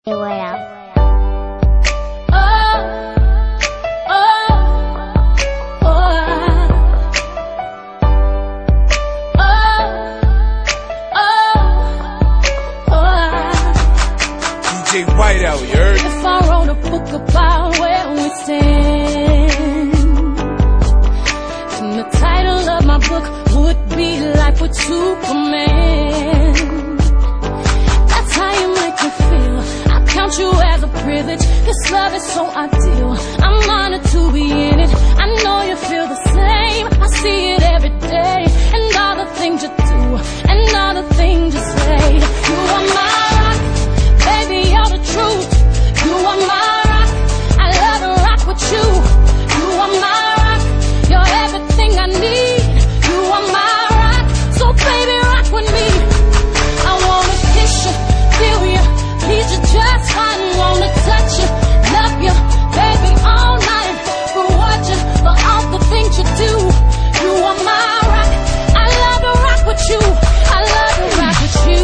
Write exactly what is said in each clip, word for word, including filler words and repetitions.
Whiteout. Whiteout, you heard? If I wrote a book about where we stand, and the title of my book would be Life with Superman. That's how you make me feel. I count you as a privilege. This love is so ideal. I'm honored to be in it. I know you feel the same. I see it every day, and all the things you do, and all the things you say. You are my rock, baby, you're the truth. You are my rock, I love to rock with you. You are my rock, you're everything I need. You are my rock, so baby rock with me. I wanna kiss you, feel you, please you just fine. Wanna touch you, love you, baby all night. Reward you for all the things you do. You are my rock, I love to rock with you. I love to rock with you.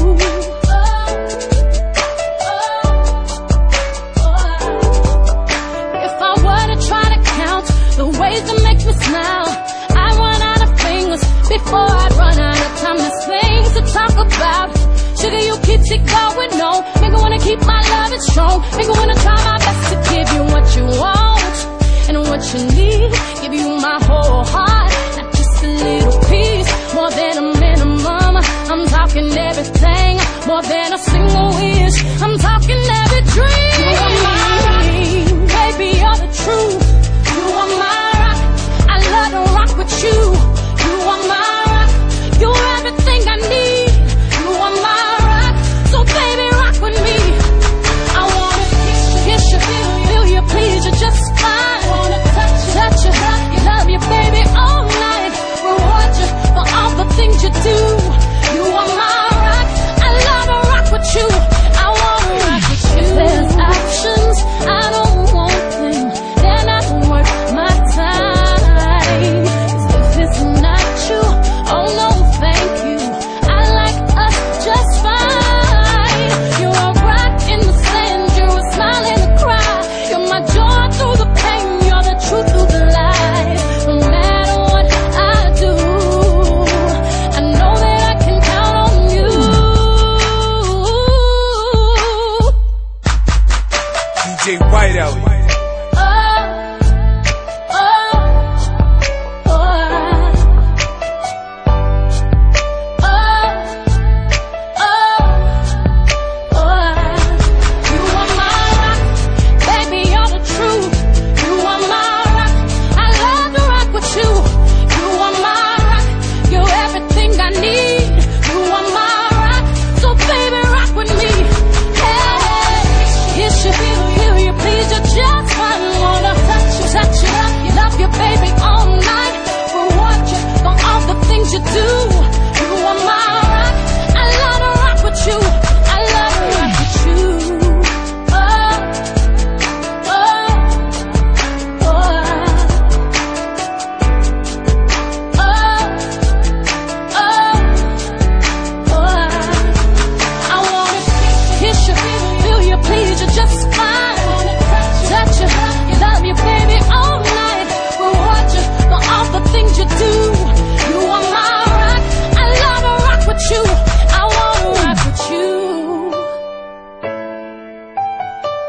The ways that make me smile, I run out of fingers before I run out of time. There's things to talk about. Sugar, you keep it going, no. Make me wanna keep my love is strong. Make me wanna try my best to give you what you want and what you need. Give you my whole heart, not just a little piece. More than a minimum, I'm talking everything. More than a single wish, I'm talking every dream. You are mine, baby, you're the truth. You are my rock, I love to rock with you. You are my rock, you're everything I need. You are my rock, so baby rock with me. I wanna kiss you, kiss you, feel you, feel you, please you just fine. I wanna touch you, touch you, love you, love you, baby all night. Reward you for all the things you do. You are my rock, I love to rock with you. I wanna rock with you. If there's options, I don't want them. They're not worth my time. 'Cause if it's not you, oh no thank you. I like us just fine. You're a rock in the sand, you're a smile in the cry. You're my joy through the pain, you're the truth through the lies. No matter what I do, I know that I can count on you. D J Whiteout.